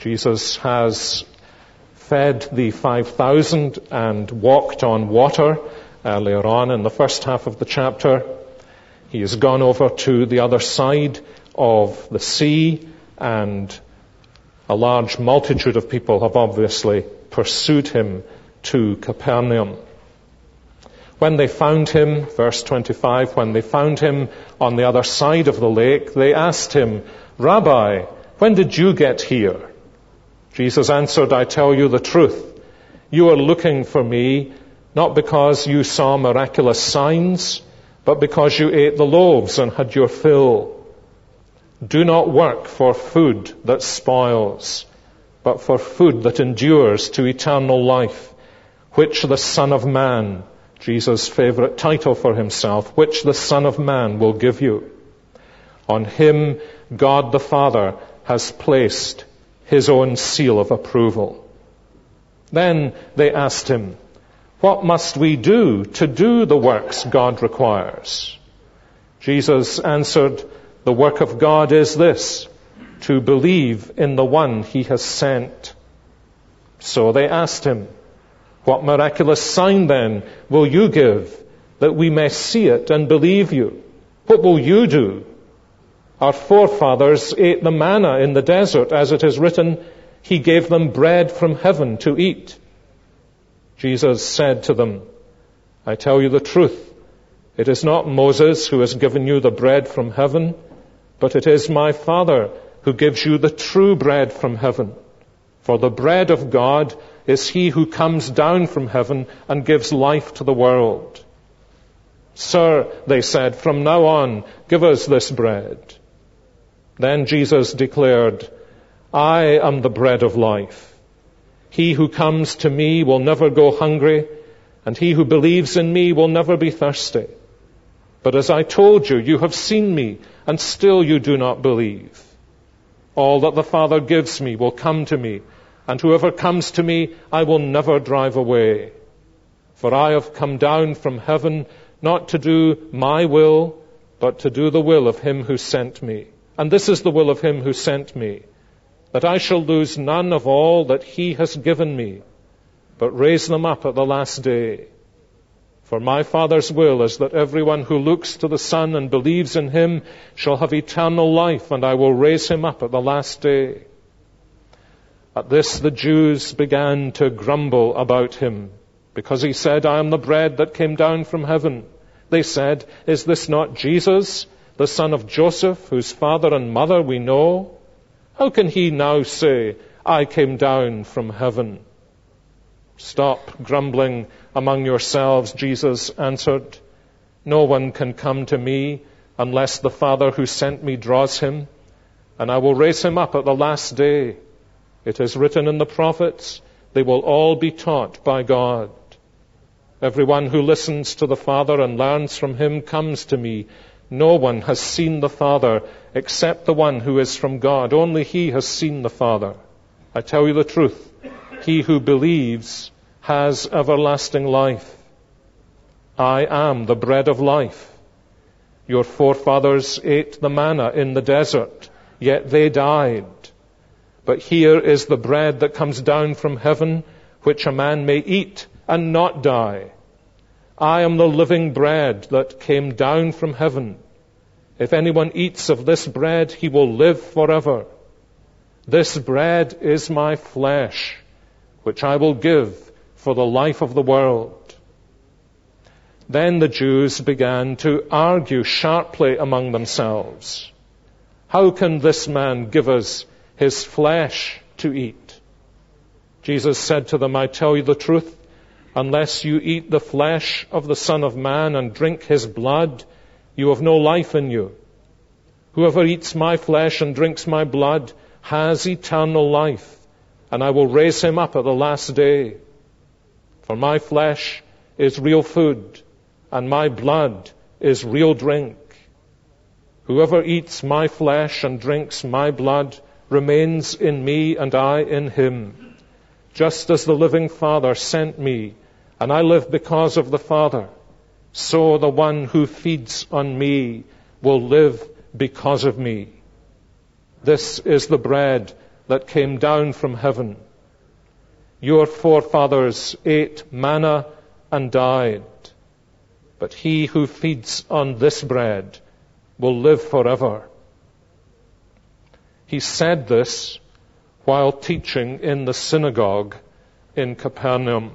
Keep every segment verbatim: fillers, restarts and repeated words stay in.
Jesus has fed the five thousand and walked on water earlier on in the first half of the chapter. He has gone over to the other side of the sea, and a large multitude of people have obviously pursued him to Capernaum. When they found him, verse twenty-five, when they found him on the other side of the lake, they asked him, "Rabbi, when did you get here?" Jesus answered, "I tell you the truth. You are looking for me not because you saw miraculous signs, but because you ate the loaves and had your fill. Do not work for food that spoils, but for food that endures to eternal life, which the Son of Man," Jesus' favorite title for himself, "which the Son of Man will give you. On him God the Father has placed his own seal of approval." Then they asked him, "What must we do to do the works God requires?" Jesus answered, "The work of God is this, to believe in the one he has sent." So they asked him, "What miraculous sign then will you give, that we may see it and believe you? What will you do? Our forefathers ate the manna in the desert, as it is written, 'He gave them bread from heaven to eat.'" Jesus said to them, "I tell you the truth. It is not Moses who has given you the bread from heaven, but it is my Father who gives you the true bread from heaven. For the bread of God is he who comes down from heaven and gives life to the world." "Sir," they said, "from now on, give us this bread." Then Jesus declared, "I am the bread of life. He who comes to me will never go hungry, and he who believes in me will never be thirsty. But as I told you, you have seen me, and still you do not believe. All that the Father gives me will come to me, and whoever comes to me I will never drive away. For I have come down from heaven not to do my will, but to do the will of him who sent me. And this is the will of him who sent me, that I shall lose none of all that he has given me, but raise them up at the last day. For my Father's will is that everyone who looks to the Son and believes in him shall have eternal life, and I will raise him up at the last day." At this the Jews began to grumble about him, because he said, "I am the bread that came down from heaven." They said, "Is this not Jesus, the son of Joseph, whose father and mother we know? How can he now say, 'I came down from heaven'?" "Stop grumbling among yourselves," Jesus answered. "No one can come to me unless the Father who sent me draws him, and I will raise him up at the last day. It is written in the prophets, they will all be taught by God. Everyone who listens to the Father and learns from him comes to me. No one has seen the Father except the one who is from God. Only he has seen the Father. I tell you the truth, he who believes has everlasting life. I am the bread of life. Your forefathers ate the manna in the desert, yet they died. But here is the bread that comes down from heaven, which a man may eat and not die. I am the living bread that came down from heaven. If anyone eats of this bread, he will live forever. This bread is my flesh, which I will give for the life of the world." Then the Jews began to argue sharply among themselves. "How can this man give us his flesh to eat?" Jesus said to them, "I tell you the truth, unless you eat the flesh of the Son of Man and drink his blood, you have no life in you. Whoever eats my flesh and drinks my blood has eternal life, and I will raise him up at the last day. For my flesh is real food, and my blood is real drink. Whoever eats my flesh and drinks my blood remains in me, and I in him. Just as the living Father sent me, and I live because of the Father, so the one who feeds on me will live because of me. This is the bread that came down from heaven. Your forefathers ate manna and died, but he who feeds on this bread will live forever." He said this while teaching in the synagogue in Capernaum.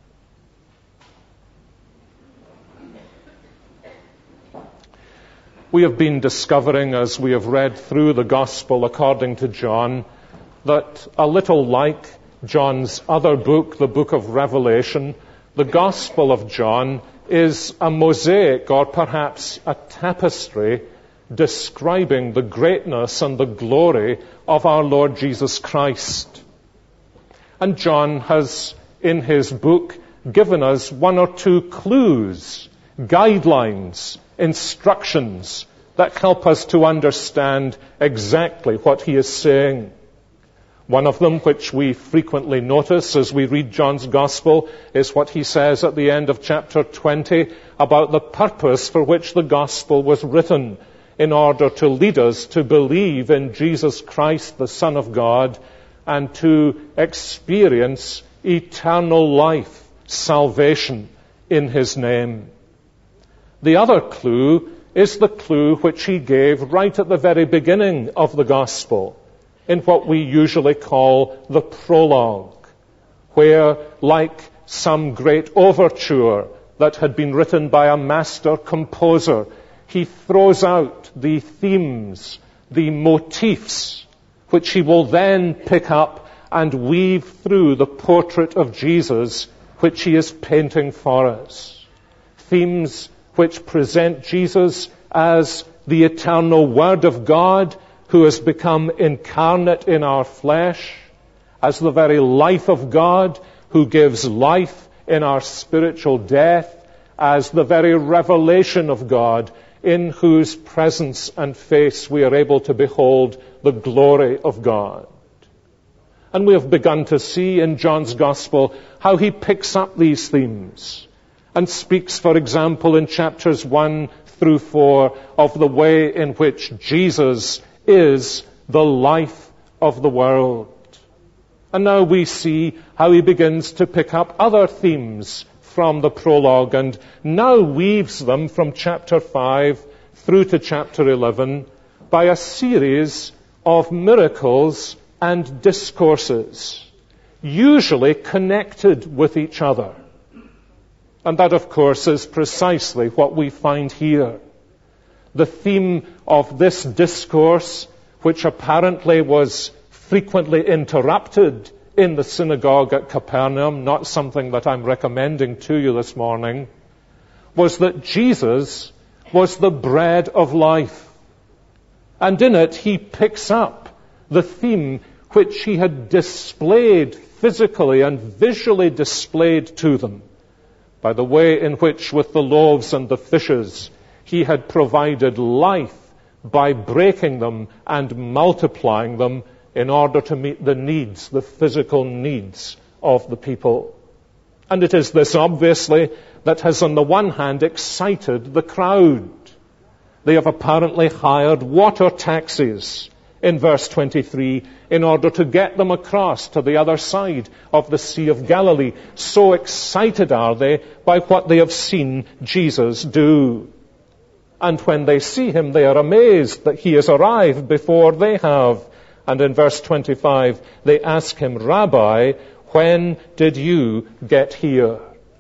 We have been discovering, as we have read through the Gospel according to John, that a little like John's other book, the book of Revelation, the Gospel of John is a mosaic, or perhaps a tapestry, describing the greatness and the glory of our Lord Jesus Christ. And John has, in his book, given us one or two clues, guidelines, instructions that help us to understand exactly what he is saying. One of them, which we frequently notice as we read John's Gospel, is what he says at the end of chapter twenty about the purpose for which the Gospel was written, in order to lead us to believe in Jesus Christ, the Son of God, and to experience eternal life, salvation in his name. The other clue is the clue which he gave right at the very beginning of the Gospel, in what we usually call the prologue, where, like some great overture that had been written by a master composer, he throws out the themes, the motifs, which he will then pick up and weave through the portrait of Jesus which he is painting for us. Themes which present Jesus as the eternal Word of God, who has become incarnate in our flesh, as the very life of God, who gives life in our spiritual death, as the very revelation of God, in whose presence and face we are able to behold the glory of God. And we have begun to see in John's Gospel how he picks up these themes and speaks, for example, in chapters one through four, of the way in which Jesus is the life of the world. And now we see how he begins to pick up other themes from the prologue, and now weaves them from chapter five through to chapter eleven by a series of miracles and discourses, usually connected with each other. And that, of course, is precisely what we find here. The theme of this discourse, which apparently was frequently interrupted in the synagogue at Capernaum, not something that I'm recommending to you this morning, was that Jesus was the bread of life. And in it he picks up the theme which he had displayed physically and visually displayed to them, by the way in which, with the loaves and the fishes, he had provided life by breaking them and multiplying them in order to meet the needs, the physical needs of the people. And it is this, obviously, that has on the one hand excited the crowd. They have apparently hired water taxis in verse twenty-three in order to get them across to the other side of the Sea of Galilee. So excited are they by what they have seen Jesus do. And when they see him, they are amazed that he has arrived before they have. And in verse twenty-five, they ask him, "Rabbi, when did you get here?"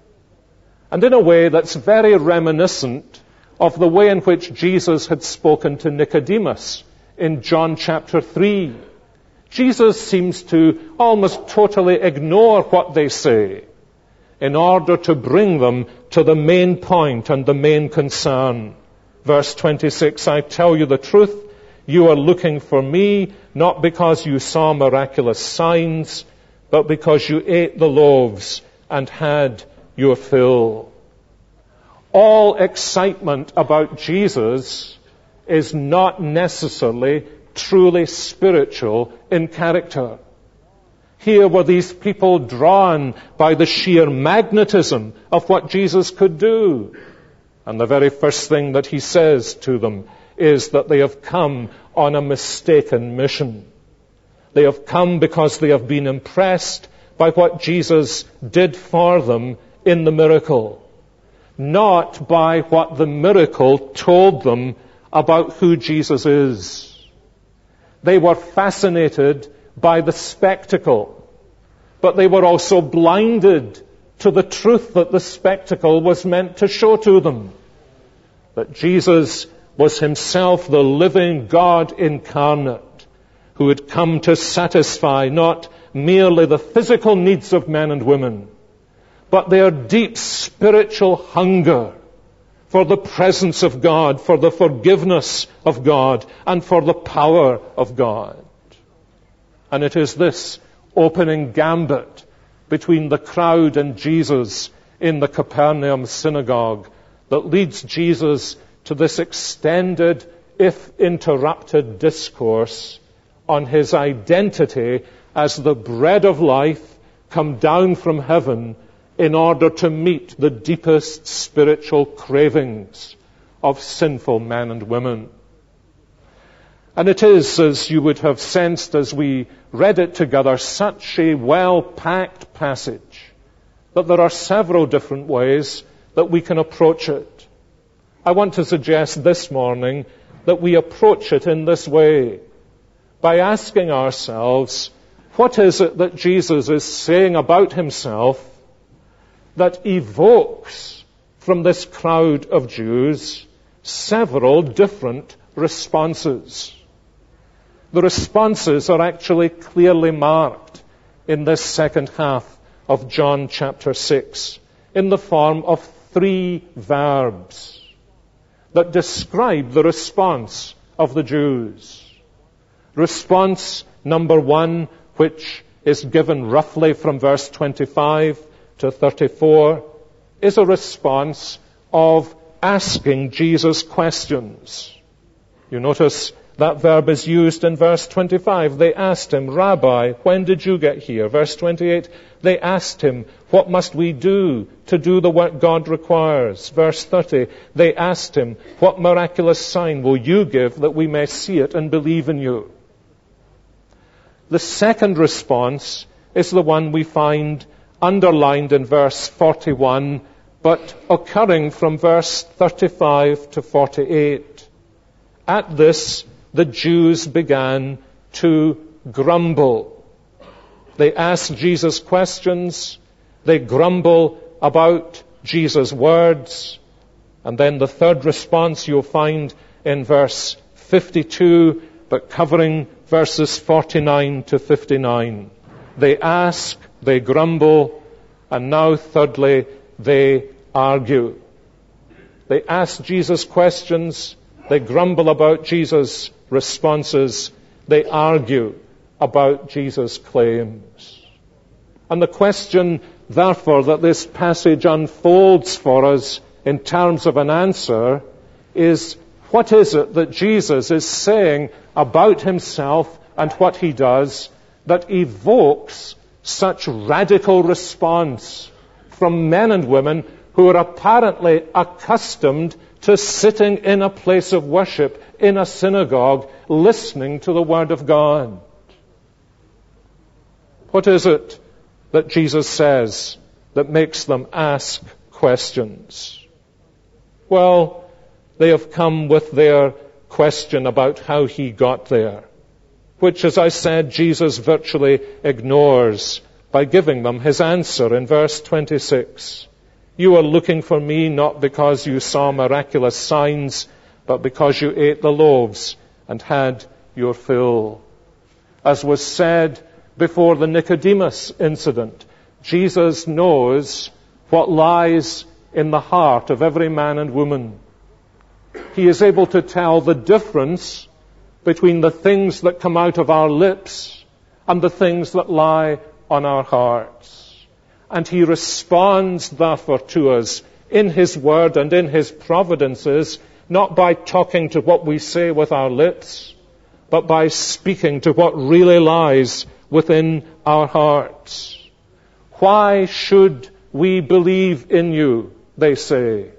And in a way that's very reminiscent of the way in which Jesus had spoken to Nicodemus in John chapter three. Jesus seems to almost totally ignore what they say in order to bring them to the main point and the main concern. Verse twenty-six, "I tell you the truth, you are looking for me, not because you saw miraculous signs, but because you ate the loaves and had your fill." All excitement about Jesus is not necessarily truly spiritual in character. Here were these people drawn by the sheer magnetism of what Jesus could do. And the very first thing that he says to them is that they have come on a mistaken mission. They have come because they have been impressed by what Jesus did for them in the miracle, not by what the miracle told them about who Jesus is. They were fascinated by the spectacle, but they were also blinded to the truth that the spectacle was meant to show to them. That Jesus was himself the living God incarnate, who had come to satisfy not merely the physical needs of men and women, but their deep spiritual hunger for the presence of God, for the forgiveness of God, and for the power of God. And it is this opening gambit between the crowd and Jesus in the Capernaum synagogue that leads Jesus to this extended, if interrupted, discourse on his identity as the bread of life come down from heaven in order to meet the deepest spiritual cravings of sinful men and women. And it is, as you would have sensed as we read it together, such a well-packed passage that there are several different ways that we can approach it. I want to suggest this morning that we approach it in this way, by asking ourselves, what is it that Jesus is saying about himself that evokes from this crowd of Jews several different responses? The responses are actually clearly marked in this second half of John chapter six in the form of three verbs that describe the response of the Jews. Response number one, which is given roughly from verse twenty-five to thirty-four, is a response of asking Jesus questions. You notice that verb is used in verse twenty-five. They asked him, Rabbi, when did you get here? Verse twenty-eight, they asked him, what must we do to do the work God requires? Verse thirty, they asked him, what miraculous sign will you give that we may see it and believe in you? The second response is the one we find underlined in verse forty-one, but occurring from verse thirty-five to forty-eight. At this, the Jews began to grumble. They ask Jesus questions, they grumble about Jesus' words, and then the third response you'll find in verse fifty-two, but covering verses forty-nine to fifty-nine. They ask, they grumble, and now thirdly, they argue. They ask Jesus questions, they grumble about Jesus' responses, they argue about Jesus' claims. And the question, therefore, that this passage unfolds for us in terms of an answer is, what is it that Jesus is saying about himself and what he does that evokes such radical response from men and women who are apparently accustomed to sitting in a place of worship, in a synagogue, listening to the Word of God? What is it that Jesus says that makes them ask questions? Well, they have come with their question about how he got there, which, as I said, Jesus virtually ignores by giving them his answer in verse twenty-six. You are looking for me not because you saw miraculous signs, but because you ate the loaves and had your fill. As was said before the Nicodemus incident, Jesus knows what lies in the heart of every man and woman. He is able to tell the difference between the things that come out of our lips and the things that lie on our hearts. And he responds, therefore, to us in his word and in his providences, not by talking to what we say with our lips, but by speaking to what really lies within our hearts. Why should we believe in you, they say.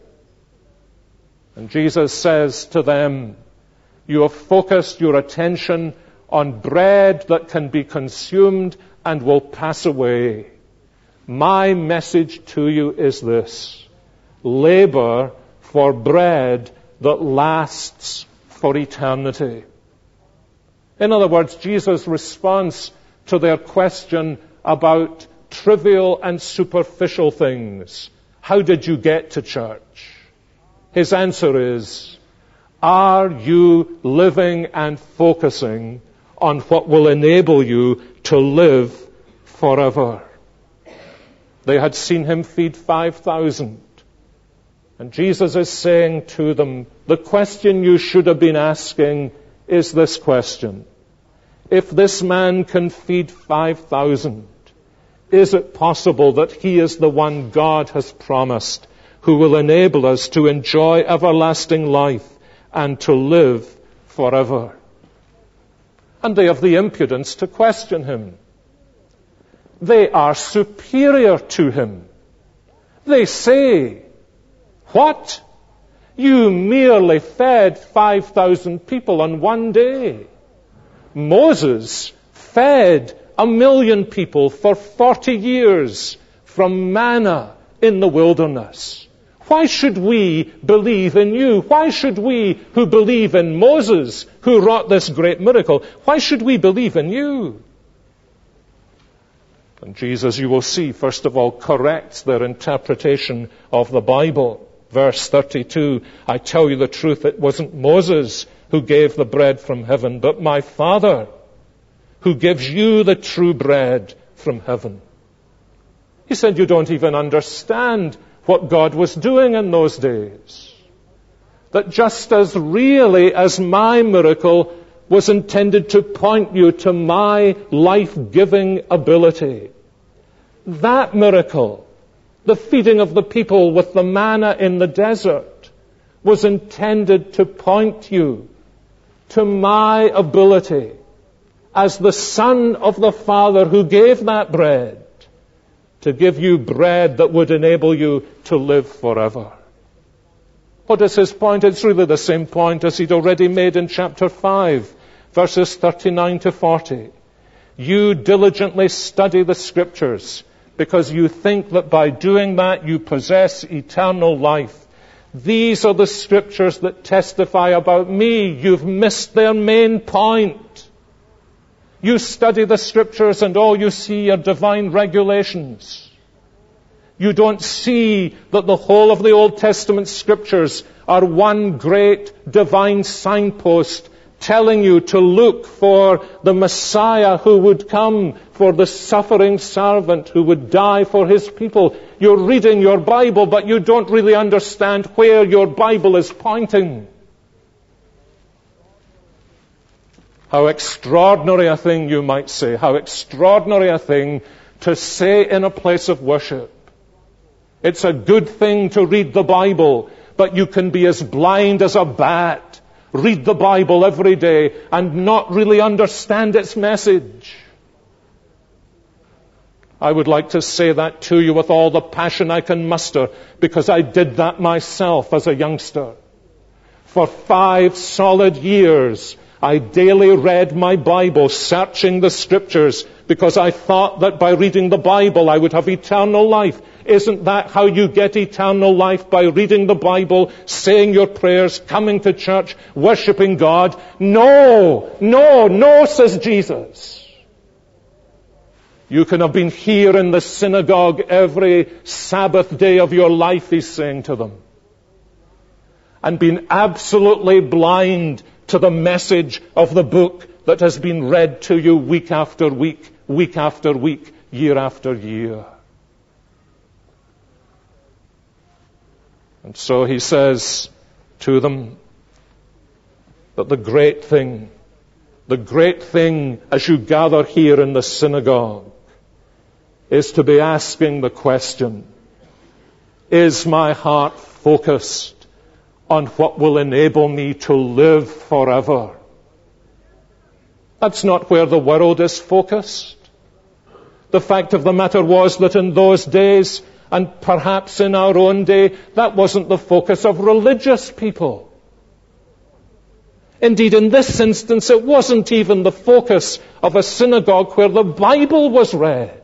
And Jesus says to them, you have focused your attention on bread that can be consumed and will pass away. My message to you is this: labor for bread that lasts for eternity. In other words, Jesus' response to their question about trivial and superficial things, how did you get to church? His answer is, are you living and focusing on what will enable you to live forever? They had seen him feed five thousand. And Jesus is saying to them, the question you should have been asking is this question: if this man can feed five thousand, is it possible that he is the one God has promised who will enable us to enjoy everlasting life and to live forever? And they have the impudence to question him. They are superior to him. They say, what? You merely fed five thousand people on one day. Moses fed a million people for forty years from manna in the wilderness. Why should we believe in you? Why should we who believe in Moses, who wrought this great miracle, why should we believe in you? And Jesus, you will see, first of all, corrects their interpretation of the Bible. Verse thirty-two, I tell you the truth, it wasn't Moses who gave the bread from heaven, but my Father, who gives you the true bread from heaven. He said, you don't even understand what God was doing in those days. That just as really as my miracle was intended to point you to my life-giving ability, that miracle, the feeding of the people with the manna in the desert, was intended to point you to my ability as the Son of the Father who gave that bread, to give you bread that would enable you to live forever. What is his point? It's really the same point as he'd already made in chapter five, verses thirty-nine to forty. You diligently study the Scriptures because you think that by doing that you possess eternal life. These are the Scriptures that testify about me. You've missed their main point. You study the Scriptures and all you see are divine regulations. You don't see that the whole of the Old Testament Scriptures are one great divine signpost telling you to look for the Messiah who would come, for the suffering servant who would die for his people. You're reading your Bible, but you don't really understand where your Bible is pointing. How extraordinary a thing, you might say, how extraordinary a thing to say in a place of worship. It's a good thing to read the Bible, but you can be as blind as a bat, read the Bible every day, and not really understand its message. I would like to say that to you with all the passion I can muster, because I did that myself as a youngster. For five solid years, I daily read my Bible, searching the Scriptures, because I thought that by reading the Bible I would have eternal life. Isn't that how you get eternal life? By reading the Bible, saying your prayers, coming to church, worshipping God? No, no, no, says Jesus. You can have been here in the synagogue every Sabbath day of your life, he's saying to them, and been absolutely blind to the message of the book that has been read to you week after week, week after week, year after year. And so he says to them that the great thing, the great thing as you gather here in the synagogue is to be asking the question, is my heart focused on what will enable me to live forever? That's not where the world is focused. The fact of the matter was that in those days, and perhaps in our own day, that wasn't the focus of religious people. Indeed, in this instance, it wasn't even the focus of a synagogue where the Bible was read.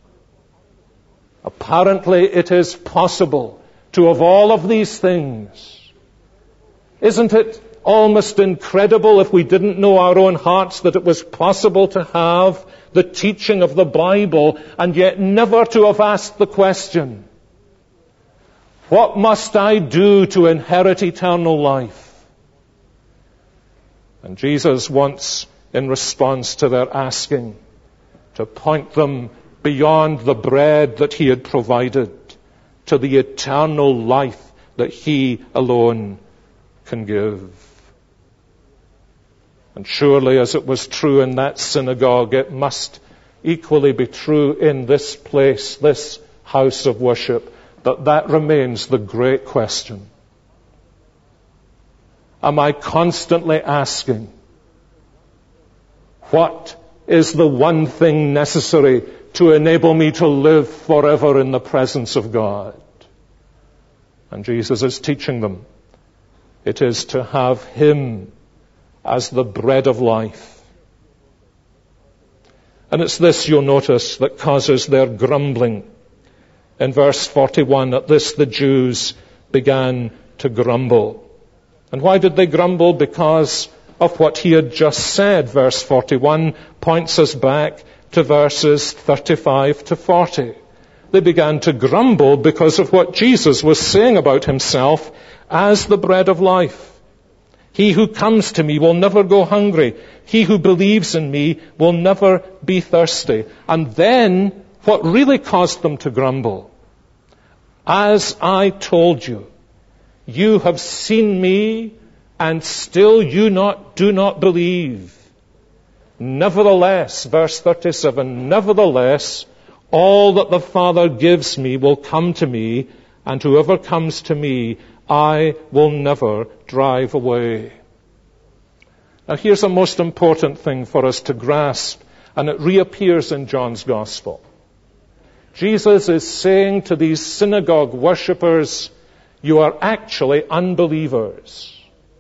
Apparently, it is possible to have all of these things. Isn't it almost incredible if we didn't know our own hearts that it was possible to have the teaching of the Bible and yet never to have asked the question, what must I do to inherit eternal life? And Jesus wants, in response to their asking, to point them beyond the bread that he had provided to the eternal life that he alone can give. And surely, as it was true in that synagogue, it must equally be true in this place, this house of worship, that that remains the great question. Am I constantly asking, what is the one thing necessary to enable me to live forever in the presence of God? And Jesus is teaching them. It is to have him as the bread of life. And it's this, you'll notice, that causes their grumbling. In verse forty-one, at this the Jews began to grumble. And why did they grumble? Because of what he had just said. Verse forty-one points us back to verses thirty-five to forty. They began to grumble because of what Jesus was saying about himself as the bread of life. He who comes to me will never go hungry. He who believes in me will never be thirsty. And then, what really caused them to grumble? As I told you, you have seen me, and still you not do not believe. Nevertheless, verse thirty-seven, nevertheless, all that the Father gives me will come to me, and whoever comes to me, I will never drive away. Now here's a most important thing for us to grasp, and it reappears in John's Gospel. Jesus is saying to these synagogue worshippers, you are actually unbelievers.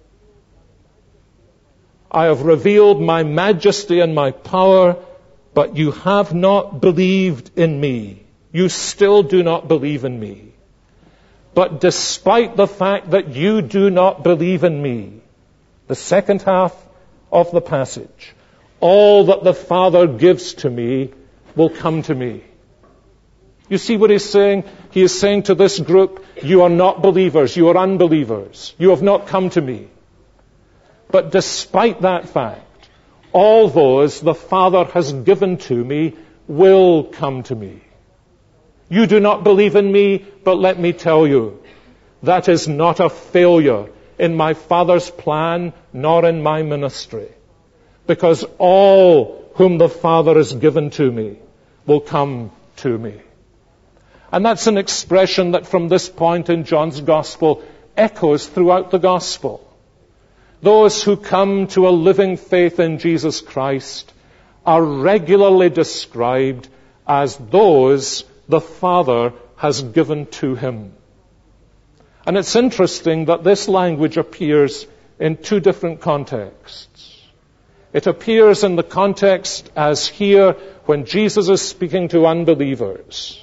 I have revealed my majesty and my power, but you have not believed in me. You still do not believe in me. But despite the fact that you do not believe in me, the second half of the passage, all that the Father gives to me will come to me. You see what he's saying? He is saying to this group, you are not believers, you are unbelievers. You have not come to me. But despite that fact, all those the Father has given to me will come to me. You do not believe in me, but let me tell you, that is not a failure in my Father's plan, nor in my ministry. Because all whom the Father has given to me will come to me. And that's an expression that from this point in John's Gospel echoes throughout the Gospel. Those who come to a living faith in Jesus Christ are regularly described as those the Father has given to him. And it's interesting that this language appears in two different contexts. It appears in the context as here when Jesus is speaking to unbelievers.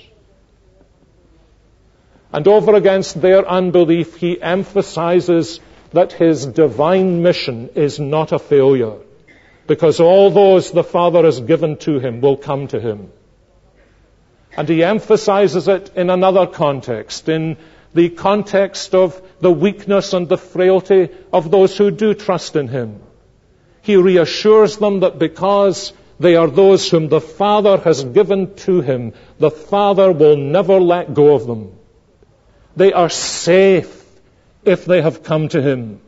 And over against their unbelief, he emphasizes that his divine mission is not a failure, because all those the Father has given to him will come to him. And he emphasizes it in another context, in the context of the weakness and the frailty of those who do trust in him. He reassures them that because they are those whom the Father has given to him, the Father will never let go of them. They are safe if they have come to him.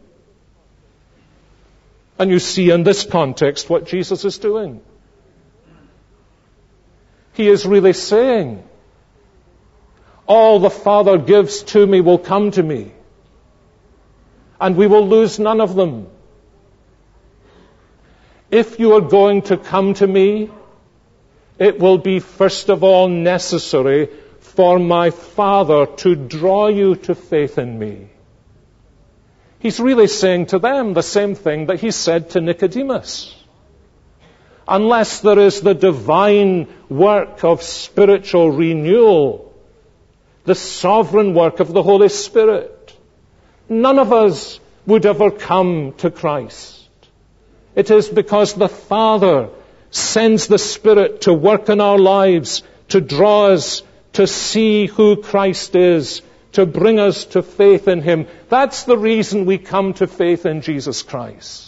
And you see in this context what Jesus is doing. He is really saying, all the Father gives to me will come to me, and we will lose none of them. If you are going to come to me, it will be first of all necessary for my Father to draw you to faith in me. He's really saying to them the same thing that he said to Nicodemus. Unless there is the divine work of spiritual renewal, the sovereign work of the Holy Spirit, none of us would ever come to Christ. It is because the Father sends the Spirit to work in our lives, to draw us to see who Christ is, to bring us to faith in Him. That's the reason we come to faith in Jesus Christ.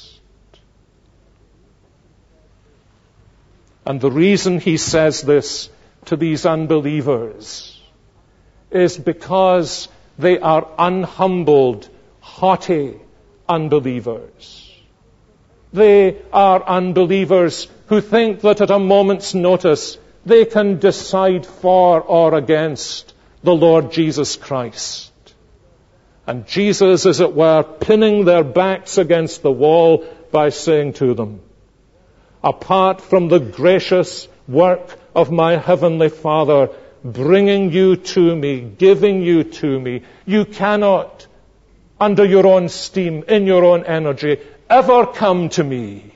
And the reason he says this to these unbelievers is because they are unhumbled, haughty unbelievers. They are unbelievers who think that at a moment's notice they can decide for or against the Lord Jesus Christ. And Jesus, as it were, pinning their backs against the wall by saying to them, apart from the gracious work of my heavenly Father, bringing you to me, giving you to me, you cannot, under your own steam, in your own energy, ever come to me.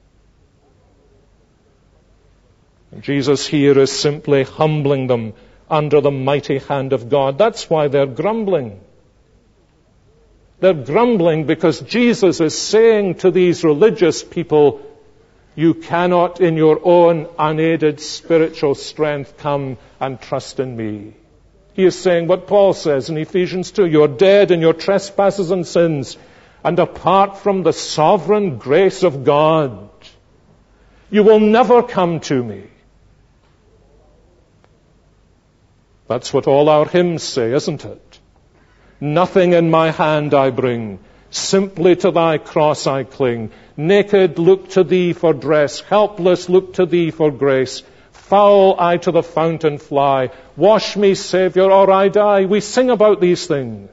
And Jesus here is simply humbling them under the mighty hand of God. That's why they're grumbling. They're grumbling because Jesus is saying to these religious people, you cannot in your own unaided spiritual strength come and trust in me. He is saying what Paul says in Ephesians two, you're dead in your trespasses and sins, and apart from the sovereign grace of God, you will never come to me. That's what all our hymns say, isn't it? Nothing in my hand I bring, simply to thy cross I cling. Naked look to thee for dress, helpless look to thee for grace. Foul I to the fountain fly, wash me, Saviour, or I die. We sing about these things.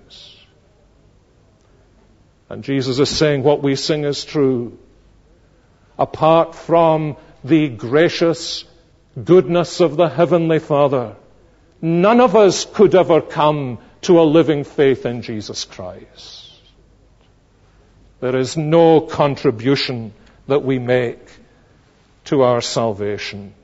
And Jesus is saying what we sing is true. Apart from the gracious goodness of the Heavenly Father, none of us could ever come to a living faith in Jesus Christ. There is no contribution that we make to our salvation.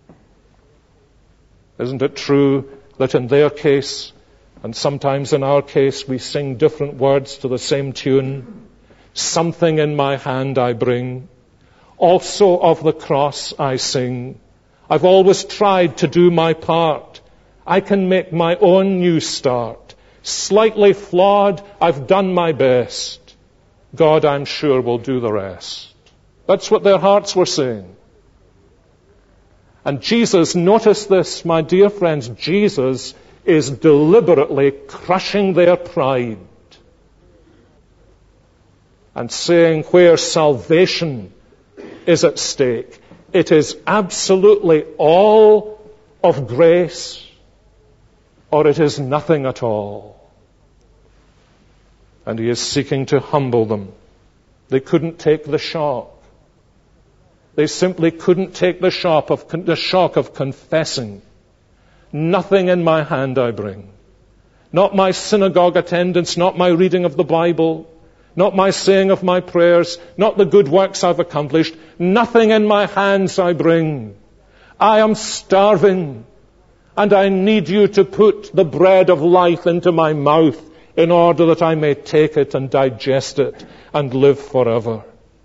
Isn't it true that in their case, and sometimes in our case, we sing different words to the same tune? Something in my hand I bring, also of the cross I sing. I've always tried to do my part. I can make my own new start. Slightly flawed, I've done my best. God, I'm sure, will do the rest. That's what their hearts were saying. And Jesus, notice this, my dear friends, Jesus is deliberately crushing their pride and saying where salvation is at stake, it is absolutely all of grace or it is nothing at all. And he is seeking to humble them. They couldn't take the shock. They simply couldn't take the shock of, the shock of confessing, nothing in my hand I bring. Not my synagogue attendance, not my reading of the Bible, not my saying of my prayers, not the good works I've accomplished. Nothing in my hands I bring. I am starving, and I need you to put the bread of life into my mouth in order that I may take it and digest it and live forever.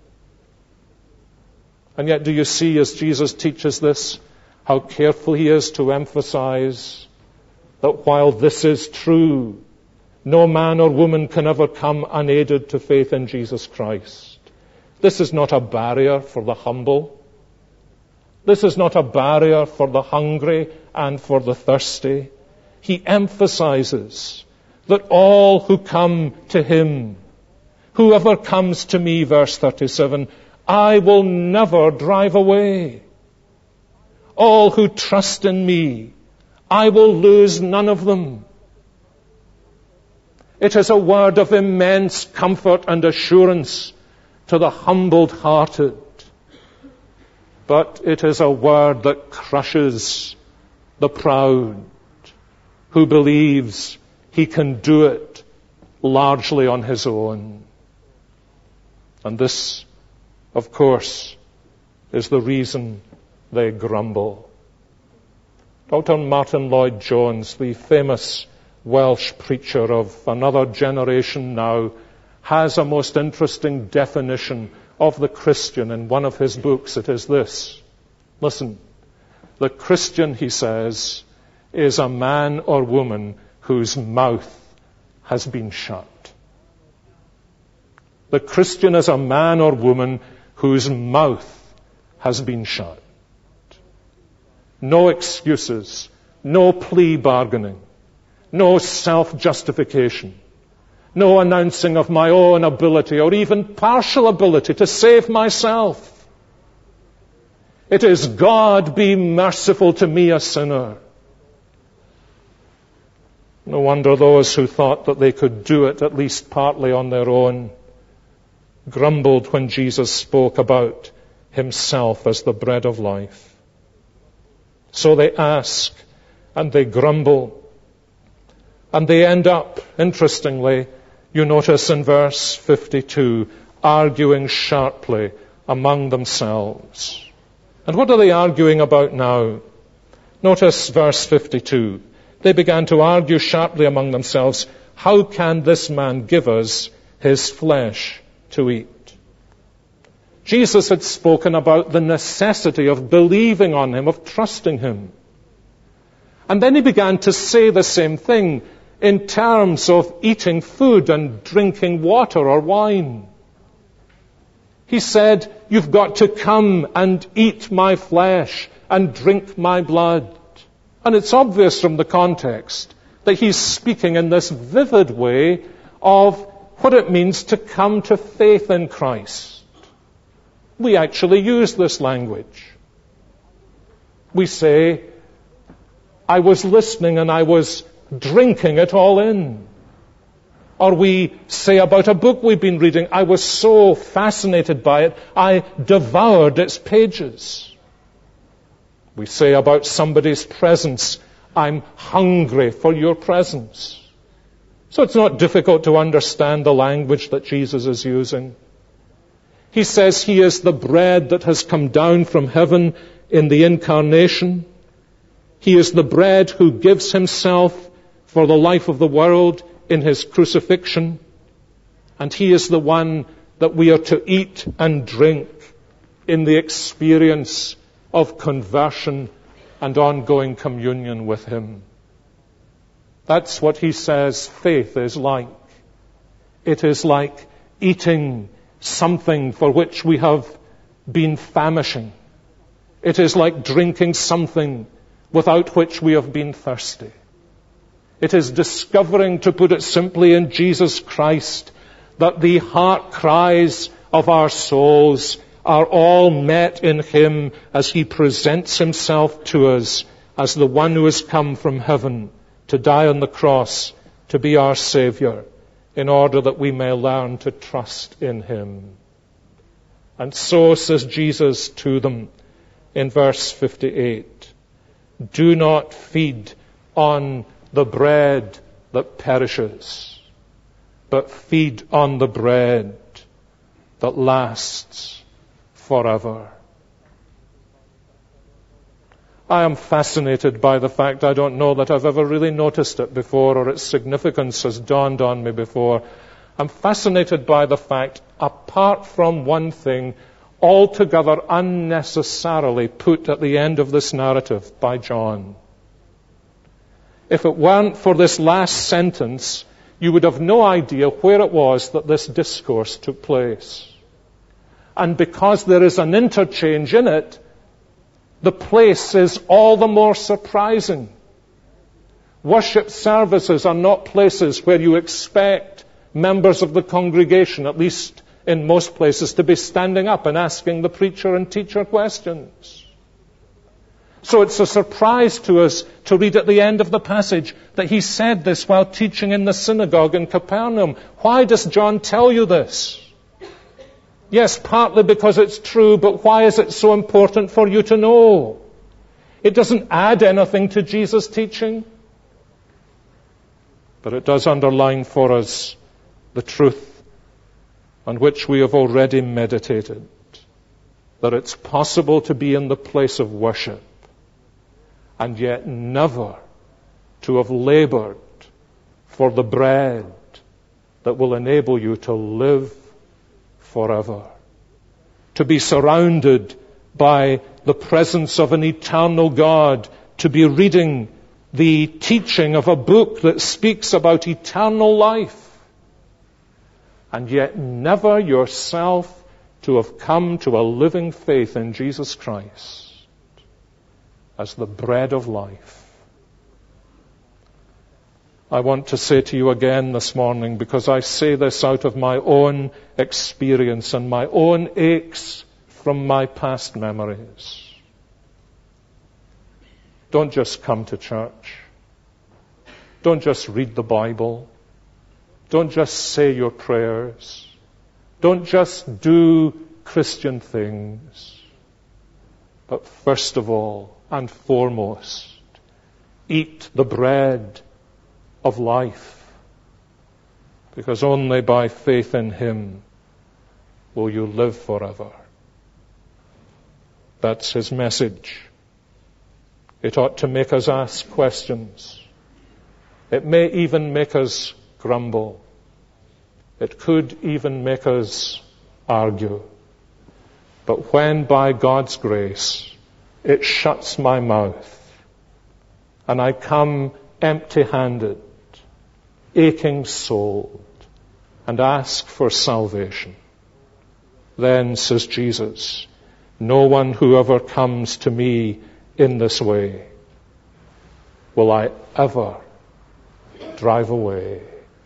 And yet, do you see, as Jesus teaches this, how careful he is to emphasize that while this is true, no man or woman can ever come unaided to faith in Jesus Christ. This is not a barrier for the humble. This is not a barrier for the hungry and for the thirsty. He emphasizes that all who come to him, whoever comes to me, verse thirty-seven, I will never drive away. All who trust in me, I will lose none of them. It is a word of immense comfort and assurance to the humbled-hearted. But it is a word that crushes the proud who believes he can do it largely on his own. And this, of course, is the reason they grumble. Doctor Martin Lloyd-Jones, the famous Welsh preacher of another generation now, has a most interesting definition of the Christian in one of his books. It is this. Listen. The Christian, he says, is a man or woman whose mouth has been shut. The Christian is a man or woman whose mouth has been shut. No excuses, no plea bargaining, no self-justification, no announcing of my own ability or even partial ability to save myself. It is, God, be merciful to me, a sinner. No wonder those who thought that they could do it at least partly on their own grumbled when Jesus spoke about himself as the bread of life. So they ask and they grumble. And they end up, interestingly, you notice in verse fifty-two, arguing sharply among themselves. And what are they arguing about now? Notice verse fifty-two. They began to argue sharply among themselves, how can this man give us his flesh to eat? Jesus had spoken about the necessity of believing on him, of trusting him. And then he began to say the same thing in terms of eating food and drinking water or wine. He said, you've got to come and eat my flesh and drink my blood. And it's obvious from the context that he's speaking in this vivid way of what it means to come to faith in Christ. We actually use this language. We say, I was listening and I was drinking it all in. Or we say about a book we've been reading, I was so fascinated by it, I devoured its pages. We say about somebody's presence, I'm hungry for your presence. So it's not difficult to understand the language that Jesus is using. He says he is the bread that has come down from heaven in the incarnation. He is the bread who gives himself for the life of the world in his crucifixion. And he is the one that we are to eat and drink in the experience of conversion and ongoing communion with him. That's what he says faith is like. It is like eating something for which we have been famishing. It is like drinking something without which we have been thirsty. It is discovering, to put it simply, in Jesus Christ, that the heart cries of our souls are all met in him as he presents himself to us as the one who has come from heaven to die on the cross, to be our Savior, in order that we may learn to trust in him. And so says Jesus to them in verse fifty-eight, do not feed on the bread that perishes, but feed on the bread that lasts forever. I am fascinated by the fact, I don't know that I've ever really noticed it before or its significance has dawned on me before. I'm fascinated by the fact, apart from one thing, altogether unnecessarily put at the end of this narrative by John. If it weren't for this last sentence, you would have no idea where it was that this discourse took place. And because there is an interchange in it, the place is all the more surprising. Worship services are not places where you expect members of the congregation, at least in most places, to be standing up and asking the preacher and teacher questions. So it's a surprise to us to read at the end of the passage that he said this while teaching in the synagogue in Capernaum. Why does John tell you this? Yes, partly because it's true, but why is it so important for you to know? It doesn't add anything to Jesus' teaching, but it does underline for us the truth on which we have already meditated, that it's possible to be in the place of worship and yet never to have labored for the bread that will enable you to live forever, to be surrounded by the presence of an eternal God, to be reading the teaching of a book that speaks about eternal life, and yet never yourself to have come to a living faith in Jesus Christ as the bread of life. I want to say to you again this morning, because I say this out of my own experience and my own aches from my past memories. Don't just come to church. Don't just read the Bible. Don't just say your prayers. Don't just do Christian things. But first of all and foremost, eat the bread of life, because only by faith in Him will you live forever. That's His message. It ought to make us ask questions. It may even make us grumble. It could even make us argue. But when by God's grace it shuts my mouth and I come empty-handed, aching souled, and ask for salvation, then, says Jesus, no one who ever comes to me in this way will I ever drive away.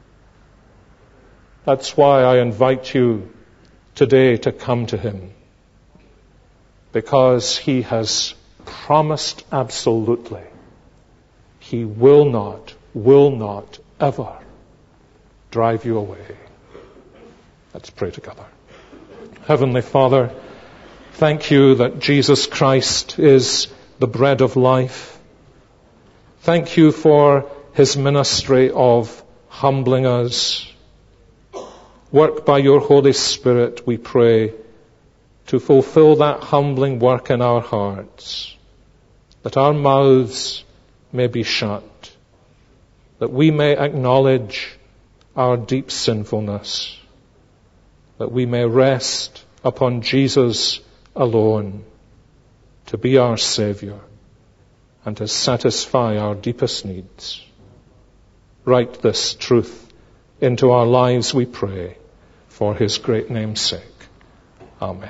That's why I invite you today to come to Him, because He has promised absolutely He will not, will not ever drive you away. Let's pray together. Heavenly Father, thank you that Jesus Christ is the bread of life. Thank you for His ministry of humbling us. Work by your Holy Spirit, we pray, to fulfill that humbling work in our hearts, that our mouths may be shut, that we may acknowledge our deep sinfulness, that we may rest upon Jesus alone to be our Savior and to satisfy our deepest needs. Write this truth into our lives, we pray, for His great name's sake. Amen.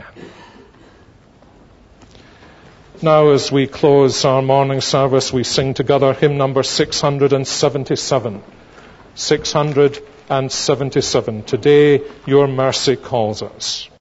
Now, as we close our morning service, we sing together hymn number six hundred seventy-seven. six hundred seventy-seven. Today, your mercy calls us.